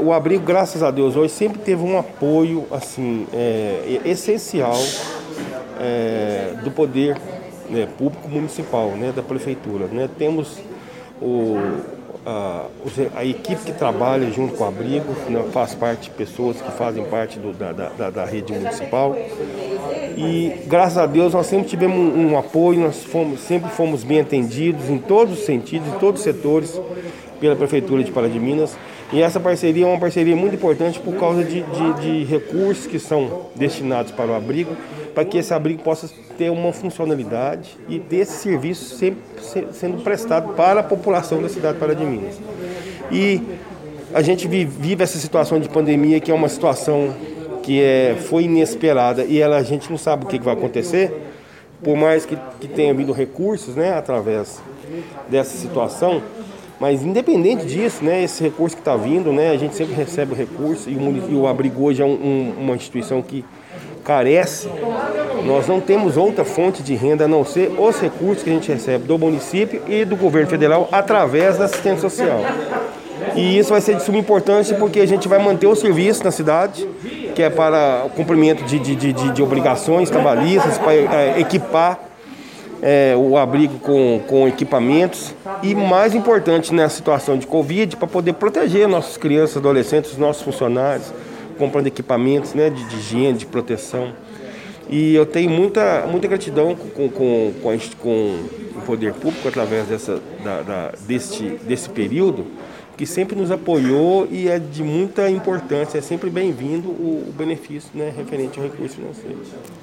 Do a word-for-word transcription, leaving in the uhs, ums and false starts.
o abrigo, graças a Deus, hoje sempre teve um apoio assim, é, essencial é, do poder, né, público municipal, né, da prefeitura. Né? Temos o, a, a equipe que trabalha junto com o abrigo, né, faz parte de pessoas que fazem parte do, da, da, da rede municipal. E graças a Deus nós sempre tivemos um, um apoio, nós fomos, sempre fomos bem atendidos em todos os sentidos, em todos os setores, pela Prefeitura de Pará de Minas. E essa parceria é uma parceria muito importante por causa de, de, de recursos que são destinados para o abrigo, para que esse abrigo possa ter uma funcionalidade e ter esse serviço sempre sendo prestado para a população da cidade de Pará de Minas. E a gente vive essa situação de pandemia, que é uma situação que é, foi inesperada e ela, a gente não sabe o que vai acontecer, por mais que, que tenha havido recursos, né, através dessa situação. Mas independente disso, né, esse recurso que está vindo, né, a gente sempre recebe o recurso e o, e o abrigo hoje é um, um, uma instituição que carece. Nós não temos outra fonte de renda a não ser os recursos que a gente recebe do município e do governo federal através da assistência social. E isso vai ser de suma importância porque a gente vai manter o serviço na cidade, que é para o cumprimento de, de, de, de obrigações trabalhistas, para é, equipar É, o abrigo com, com equipamentos e, mais importante nessa situação de Covid, para poder proteger nossas crianças, adolescentes, nossos funcionários, comprando equipamentos, né, de, de higiene, de proteção. E eu tenho muita, muita gratidão com, com, com, a, com o poder público através dessa, da, da, deste, desse período, que sempre nos apoiou e é de muita importância, é sempre bem-vindo o, o benefício, né, referente ao recurso financeiro.